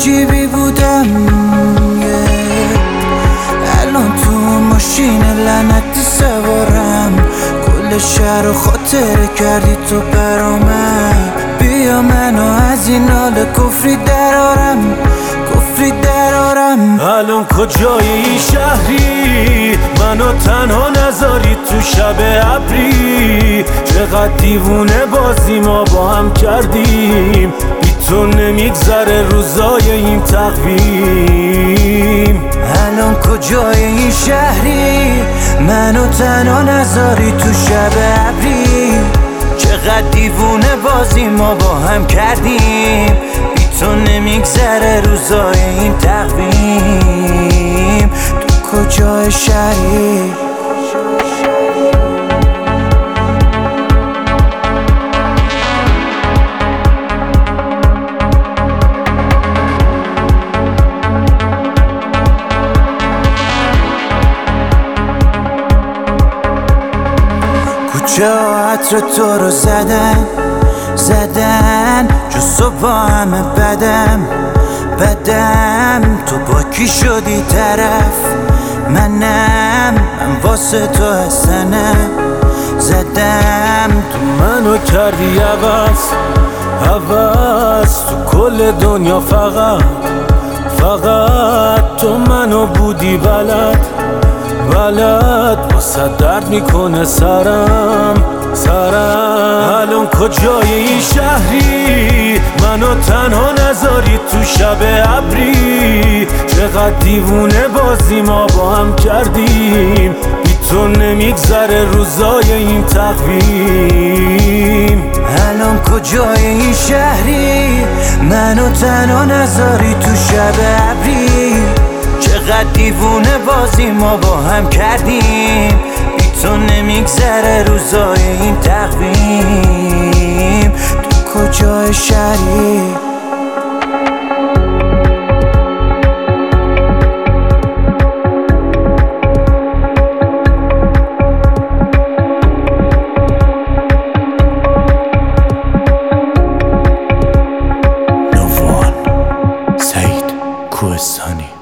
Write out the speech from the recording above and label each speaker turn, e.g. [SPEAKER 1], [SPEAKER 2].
[SPEAKER 1] عجیبی بودم الان تو ماشین لعنتی سوارم، کل شهر رو خاطره کردی تو برامم. بیا منو از این حال کفری درارم، کفری درارم.
[SPEAKER 2] الان کجای این شهری؟ منو تنها نذاری تو شب ابری. چقدر دیوونه بازی ما با هم کردیم، بی تو نمیگذره روزای این تقویم.
[SPEAKER 1] الان کجای این شهری؟ منو تنها نذاری تو شب ابری. چقدر دیوونه بازی ما با هم کردیم، بی تو نمیگذره روزای این تقویم. تو کجای شهری؟ کوچه عطر تو رو زدن جز تو با همه بدم. تو با کی شدی طرف؟ من واسه تو هستنم. زدم
[SPEAKER 2] تو منو کردی عوض تو کل دنیا. فقط تو منو بودی بلد واسه درد میکنه سرم. الان کجای این شهری؟ منو تنها نذاری تو شب ابری. چقدر دیوونه بازی ما با هم کردیم، بی تو نمیگذره روزای این تقویم.
[SPEAKER 1] الان کجای این شهری؟ منو تنها نذاری تو شب ابری. چقدر دیوونه بازی ما با هم کردیم، بی تو نمیگذره روزای این تقویم. تو کجای شهری؟
[SPEAKER 2] سعید کوهستانی.